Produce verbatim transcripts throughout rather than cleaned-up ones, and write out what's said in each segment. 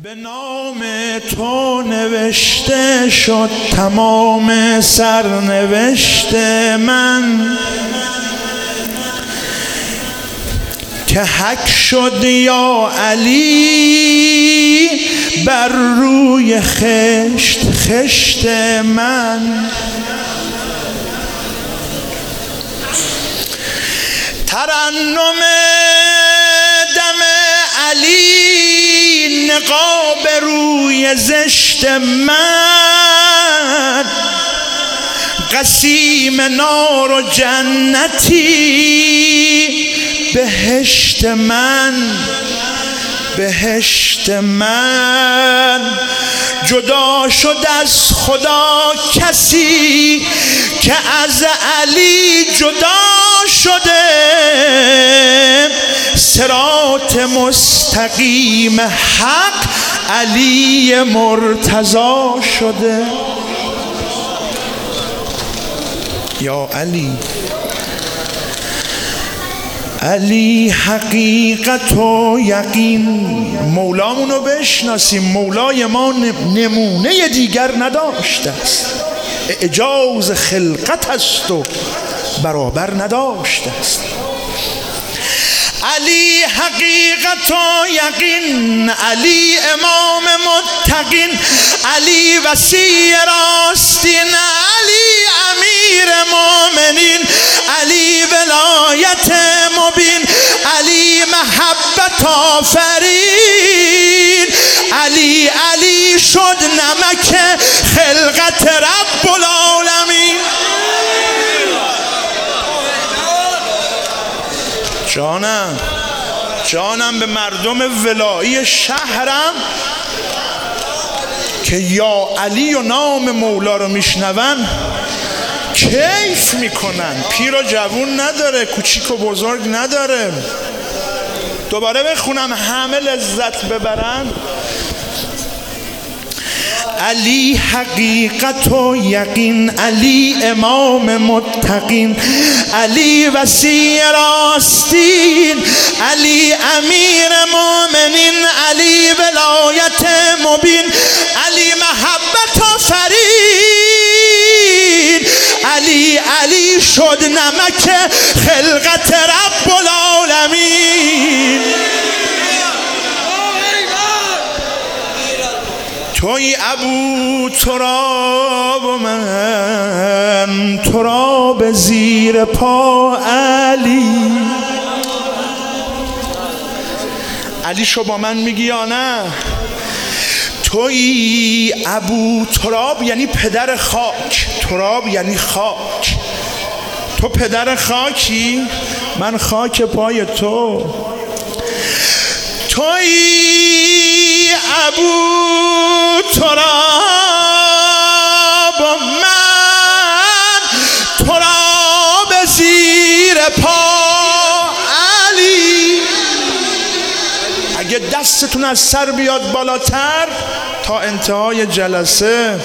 به نام تو نوشته شد تمام سرنوشت من، که حک شد یا علی بر روی خشت خشت من. ترنم دم علی نقاب روی زشت من، قسیم نار و جنتی بهشت من بهشت من. جدا شد از خدا کسی که از علی جدا شده، صراط مستقیم حق علی مرتضی شده. یا علی علی حقیقت و یقین. مولامونو بشناسیم، مولای ما نمونه دیگر نداشته است، اعجاز خلقت است و برابر نداشته است. علی حقیقت و یقین، علی امام متقین، علی وسیع راستین، علی امیر مومنین، علی ولایت مبین، علی محبت آفرین، علی علی شد نمک خلقت رب العالمین. جانم جانم به مردم ولایی شهرم که یا علی و نام مولا رو میشنون کیف میکنن. پیر و جوون نداره، کوچیک و بزرگ نداره. دوباره بخونم همه لذت ببرن. علی حقیقت و یقین، علی امام متقین، علی وسیع راستین، علی امیر مومنین، علی ولایت مبین، علی محبت آفرین، علی علی شد نمک خلقت رب العالمین. توی ابو تراب و من تراب زیر پا علی. علی شو با من میگی یا نه؟ توی ابو تراب یعنی پدر خاک، تراب یعنی خاک. تو پدر خاکی، من خاک پای تو. توی ابو تراب و من تراب زیر پا علی. اگه دستتون از سر بیاد بالاتر تا انتهای جلسه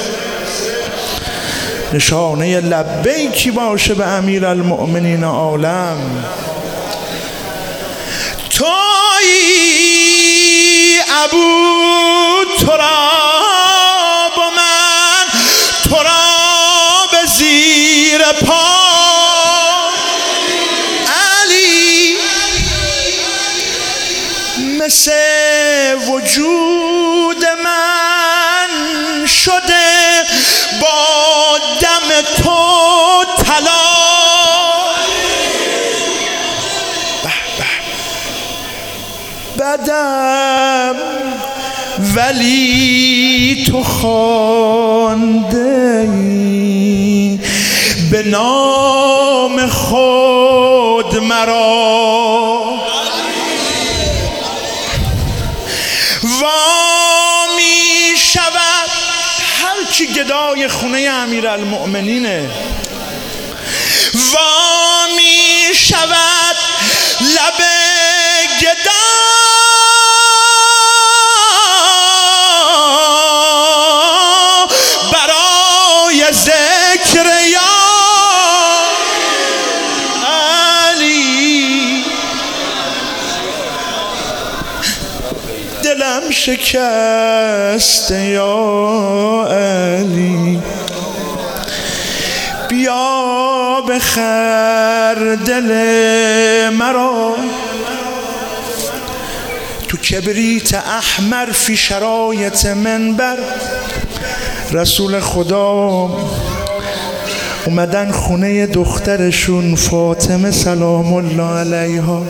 نشانه لبیکی باشه به امیر المؤمنین عالم. توی ابو تراب و من تراب زیر پا علی. مثل وجود من شده با دم تو طلا. بدم ولی تو خوانده‌ای به نام خود مرا. وامی شود هرچی گدای خونه امیرالمؤمنینه، وامی شود لب گدا شکسته یا علی، بیا بخر دل مرا. تو کبریت احمر فی شرایط منبر رسول خدا اومدن خونه دخترشون فاطمه سلام الله علیها.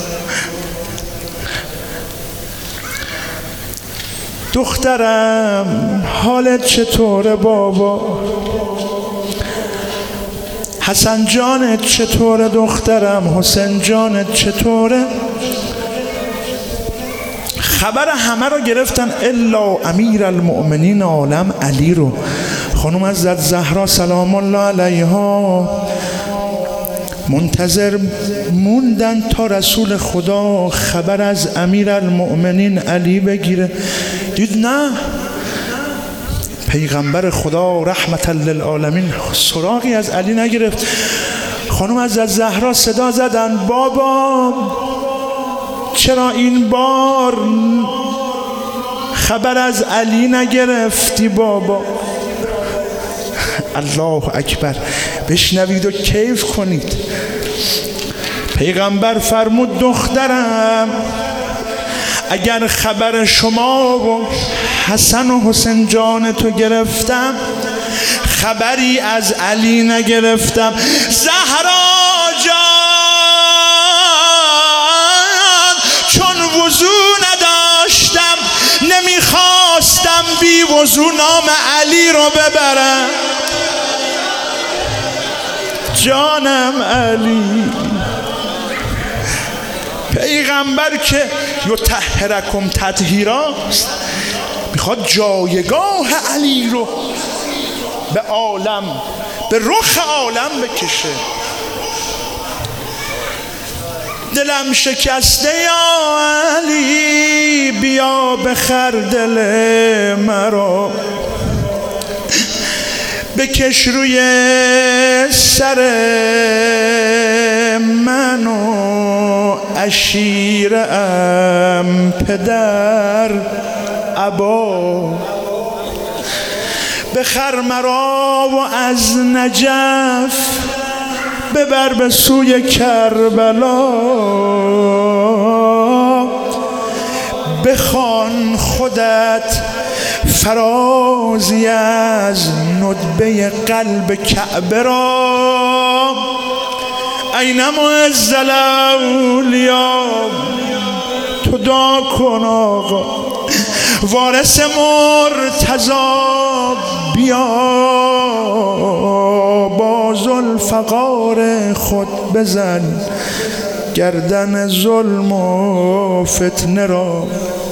دخترم حالت چطوره بابا؟ حسن جانت چطوره دخترم؟ حسین جانت چطوره؟ خبر همه رو گرفتن الا امیر المؤمنین عالم علی رو. خانم حضرت زهرا سلام الله علیها منتظر موندن تا رسول خدا خبر از امیر المؤمنین علی بگیره. دید نه، پیغمبر خدا رحمت للعالمین سراغی از علی نگرفت. خانم حضرت زهرا صدا زدن بابا چرا این بار خبر از علی نگرفتی بابا؟ الله اکبر، بشنوید و کیف کنید. پیغمبر فرمود دخترم اگر خبر شما و حسن و حسین جان تو گرفتم خبری از علی نگرفتم. زهرا جان چون وضو نداشتم نمیخواستم بی وضو نام علی رو ببرم. جانم علی، پیغمبر که یطهرکم تطهیرا میخواد جایگاه علی رو به عالم، به رخ عالم بکشه. دلم شکسته یا علی، بیا بخر دل مرا، بکش روی سر من و عشیرم پدر ابا، بخر مرا و از نجف ببر به سوی کربلا، بخوان خودت فرازی از ندبه قلب کعبه را. این معز الاولیاء تو دعا کن آقا، وارث مرتضی بیا با ذوالفقار خود بزن گردن ظلم و فتنه را.